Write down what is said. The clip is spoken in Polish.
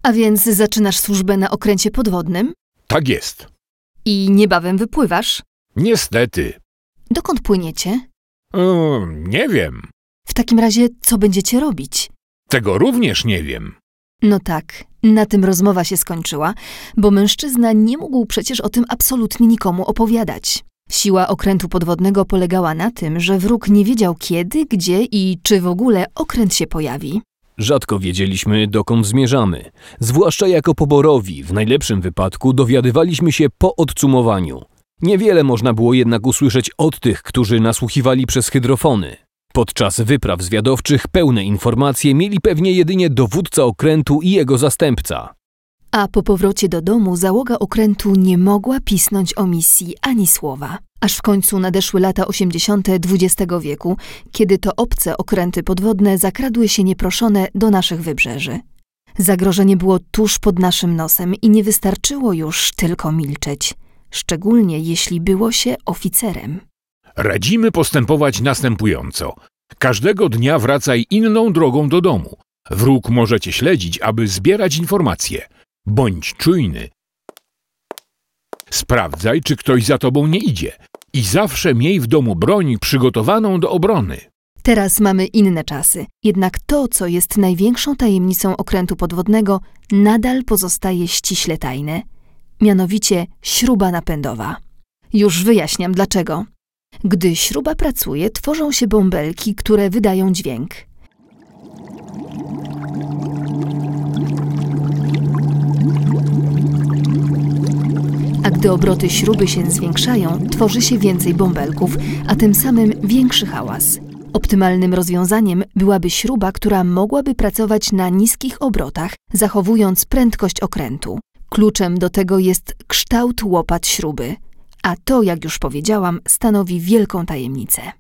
A więc zaczynasz służbę na okręcie podwodnym? Tak jest. I niebawem wypływasz? Niestety. Dokąd płyniecie? Nie wiem. W takim razie co będziecie robić? Tego również nie wiem. No tak, na tym rozmowa się skończyła, bo mężczyzna nie mógł przecież o tym absolutnie nikomu opowiadać. Siła okrętu podwodnego polegała na tym, że wróg nie wiedział kiedy, gdzie i czy w ogóle okręt się pojawi. Rzadko wiedzieliśmy, dokąd zmierzamy. Zwłaszcza jako poborowi, w najlepszym wypadku dowiadywaliśmy się po odcumowaniu. Niewiele można było jednak usłyszeć od tych, którzy nasłuchiwali przez hydrofony. Podczas wypraw zwiadowczych pełne informacje mieli pewnie jedynie dowódca okrętu i jego zastępca. A po powrocie do domu załoga okrętu nie mogła pisnąć o misji ani słowa. Aż w końcu nadeszły lata 80. XX wieku, kiedy to obce okręty podwodne zakradły się nieproszone do naszych wybrzeży. Zagrożenie było tuż pod naszym nosem i nie wystarczyło już tylko milczeć, szczególnie jeśli było się oficerem. Radzimy postępować następująco. Każdego dnia wracaj inną drogą do domu. Wróg może cię śledzić, aby zbierać informacje. Bądź czujny. Sprawdzaj, czy ktoś za tobą nie idzie. I zawsze miej w domu broń przygotowaną do obrony. Teraz mamy inne czasy, jednak to, co jest największą tajemnicą okrętu podwodnego, nadal pozostaje ściśle tajne. Mianowicie śruba napędowa. Już wyjaśniam dlaczego. Gdy śruba pracuje, tworzą się bąbelki, które wydają dźwięk. A gdy obroty śruby się zwiększają, tworzy się więcej bąbelków, a tym samym większy hałas. Optymalnym rozwiązaniem byłaby śruba, która mogłaby pracować na niskich obrotach, zachowując prędkość okrętu. Kluczem do tego jest kształt łopat śruby, a to, jak już powiedziałam, stanowi wielką tajemnicę.